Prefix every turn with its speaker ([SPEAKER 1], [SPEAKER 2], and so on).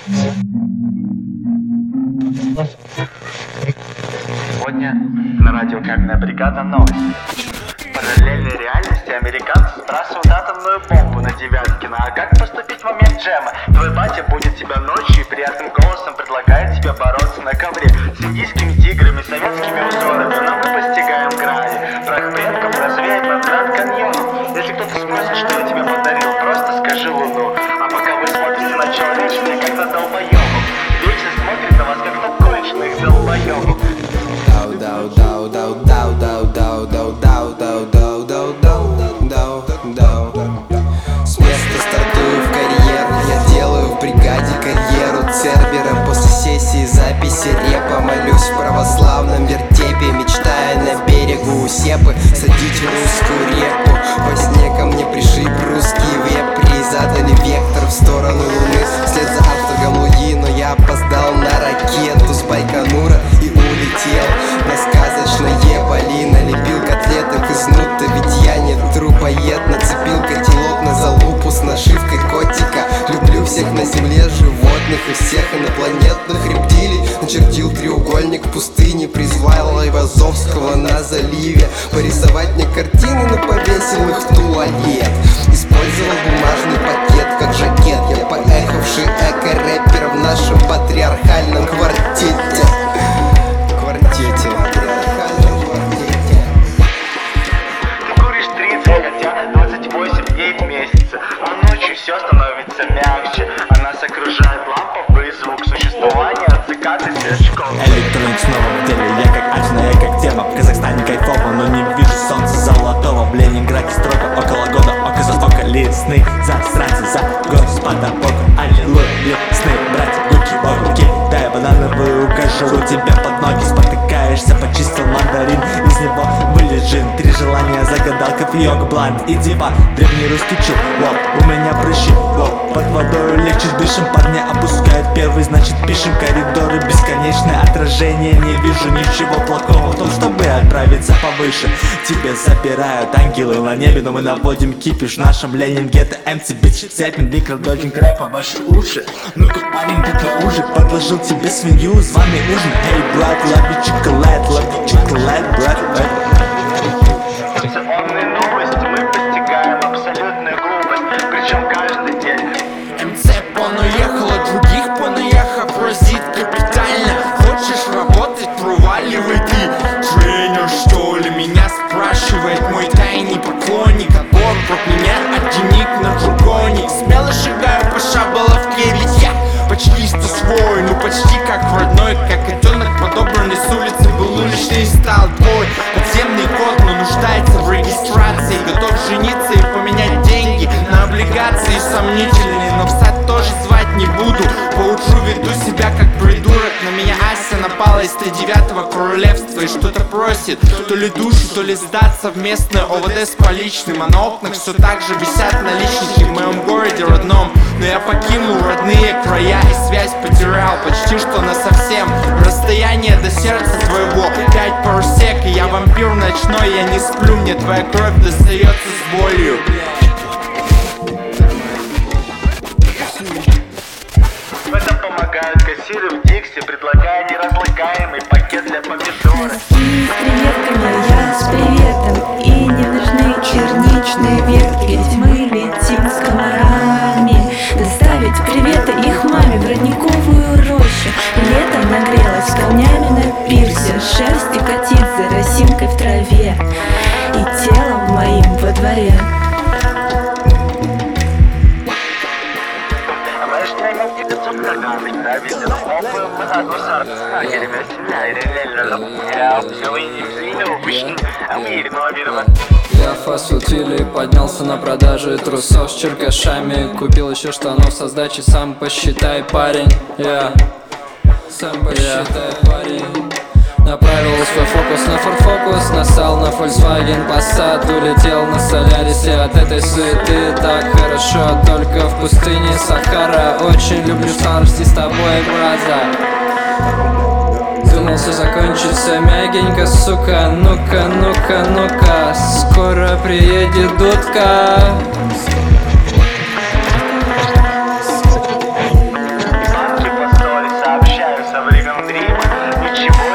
[SPEAKER 1] Сегодня на радио «Каменная бригада» новости. В параллельной реальности американцы сбрасывают атомную бомбу на Девяткино. А как поступить в момент джема? Твой батя будет тебя ночью и приятным голосом предлагает тебе бороться на ковре с индийскими тиграми, советскими узорами. Но мы постигаем грани. Прах предков развеет над Гранд Каньоном. Если кто-то спросит, что я тебе подарил, просто скажи луну. А пока вы смотрите на человечное, как на долбоёбов, вечно смотрит на вас, как на конченых долбоёбов.
[SPEAKER 2] С места стартую в карьер, я делаю в бригаде карьеру цербером. После сессии записи репа молюсь в православном вертепе, мечтая на берегу Усепы садить русскую репу. Во сне ко мне пришиб русский вепри, задали вектор в сторону луны вслед за автором Луи. Но я опоздал на ракету с Байконура и улетел на сказочное Бали. Налепил котлеток из нута, ведь я не трупоед. Нацепил котелок на залупу с нашивкой котика. Люблю всех на земле животных и всех инопланетных рептилий. Начертил треугольник в пустыне, призвал Айвазовского на заливе порисовать мне картины, но повесил их в туалет. Использовал бумажный пакет как жакет. Я поехавший эко-рэпер в нашем патриархальном квартете.
[SPEAKER 1] Ты куришь 30, хотя 28 дней в месяц, а ночью все становится мягче, а нас окружает ламповый звук существования от цикад и сверчков.
[SPEAKER 3] Электроник снова в деле, я как Ачна, я как тема. В Казахстане кайфово, но не вижу солнца золотого. В Ленинграде строго около года, око за око, лесны засранцы за Господа Бога. Аллилуйя, сны, братья, руки, дай банановую кашу тебе под ноги. Спотыкаешься, почистил мандарин, из него вылежин. 3 желания загадал, кофеек, блант и дива. Древний русский чил, у меня прыщи, под водой легче дышим. Парни опускают первый, значит пишем. Коридоры бесконечное отражение. Не вижу ничего плохого в том, чтобы отправиться повыше. Тебе забирают ангелы на небе, но мы наводим кипиш в нашем Ленинграде. МЦ бич, сетин, микродотинг рэпа ваши уши. Ну-ка, парень, ты уже подложил тебе свинью, званый ужин. Hey, брат, love you chocolate, брат.
[SPEAKER 1] Информационные новости, мы постигаем абсолютную глупость, причем каждый день.
[SPEAKER 4] МЦ понаехал, от других понаехал, просит капитально. Хочешь работать, проваливай ты. Тренер, что ли, меня спрашивает мой тайный поклонник. Отбор против меня, а денег на другоне. Смело шагаю по Шаболовке, ведь я почти что свой. Ну почти как в родной, как котенок, подобранный с улицы. Был уличный и стал твой подземный кот, но нуждается в регистрации. Готов жениться и поменять деньги на облигации. Сомнительный, но в сад тоже звать не буду. Поутру веду себя как придурок. На меня Ася напала из 39-го королевства и что-то просит. То ли душу, то ли сдаться в местное ОВД с поличным. А на окнах все так же висят наличники в моем городе родном. Но я покинул родные края и связь потерял почти что насовсем. Расстояние до сердца твоего 5 парсек, и я вампир ночной, я не сплю, мне твоя кровь достается с болью.
[SPEAKER 1] В этом помогают кассиры в Дикси, предлагая неразлагаемый пакет для помидора.
[SPEAKER 5] Носки с креветками, я с приветом. И не нужны черничные ветки, ведь мы летим с комарами. Доставить приветы их маме в родниковую рощу. Летом нагрелась камнями на пирсе. Шерсти котится росинкой в траве и телом моим во дворе.
[SPEAKER 6] Я фастфуд-филе поднялся на продаже трусов с черкашами. Купил еще штанов со сдачи, сам посчитай, парень. Сам посчитай, парень. Направил свой фокус на Ford Focus, насал на Volkswagen Passat, улетел на Солярисе от этой суеты. Так хорошо, только в пустыне Сахара. Очень люблю старости с тобой, браза. Думал, все закончится мягенько, сука. Ну-ка, ну-ка, ну-ка, скоро приедет дудка.
[SPEAKER 1] Чего